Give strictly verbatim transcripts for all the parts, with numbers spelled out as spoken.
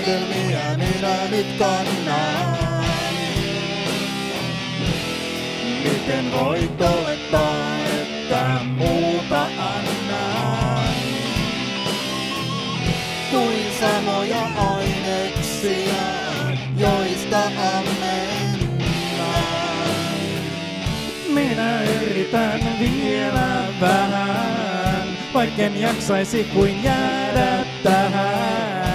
hedelmiä minä nyt kannan. Miten voit olettaa, että muuta annan? Kuin samoja aineksia, joista ammennaan. Minä yritän vielä vähän, vaikken jaksaisi kuin jäädä tähän.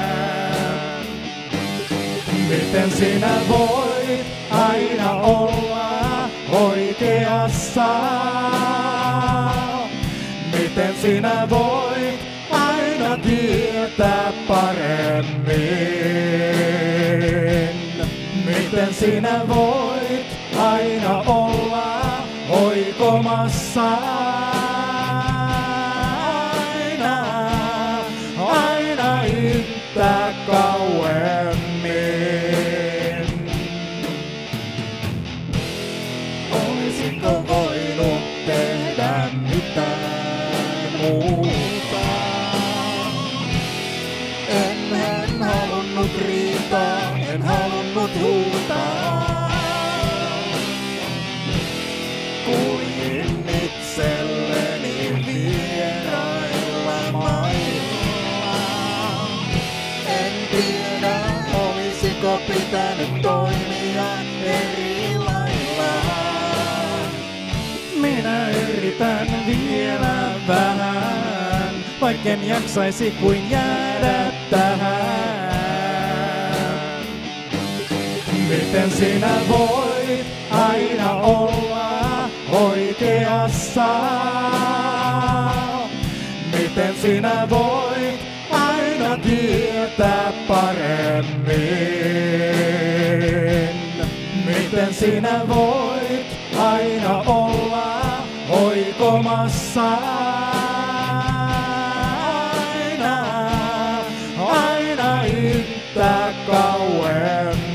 Miten sinä voit aina olla oikeassa? Miten sinä voit aina tietää paremmin? Miten sinä voit aina olla oikomassa? Aina, aina yhtä kauemmin. Olisiko voinut tehdä mitään muuta? En, en halunnut riitaa, en halunnut huutaa. Kuljin itselleni vierailla mailla. En tiedä, olisiko pitänyt toimia eri lailla. Minä yritän vielä vähän, vaikken jaksaisi kuin jäädä tähän. Miten sinä voit aina olla oikeassa? Miten sinä voit aina tietää paremmin? Miten sinä voit aina olla oikomassa? Aina, aina yhtä kauemmin.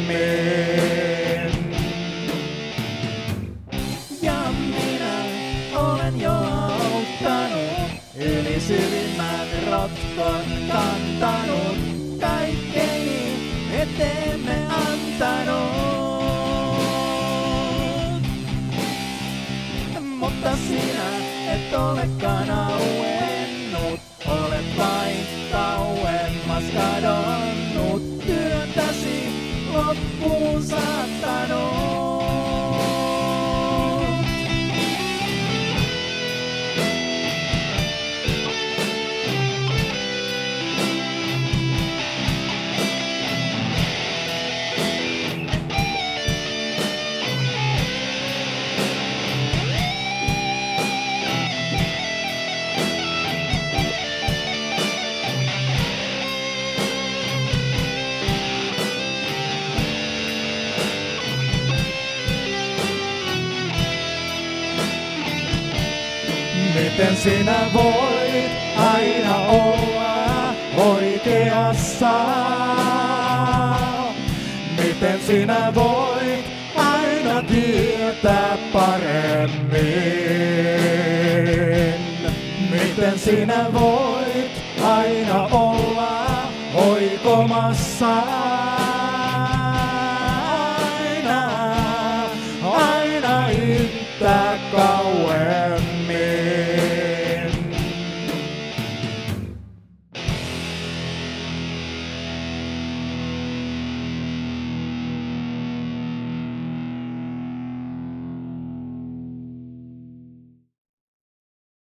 Ja minä olen jo auttanut, yli syvimmän rotkon kantanut, kaikkeni eteemme antanut. Mutta sinä et olekaan auennut, olet vain kauemmas kadonnut, työtäsi loppuun saattanut. Miten sinä voit aina olla oikeassa? Miten sinä voit aina tietää paremmin? Miten sinä voit aina olla oikomassa?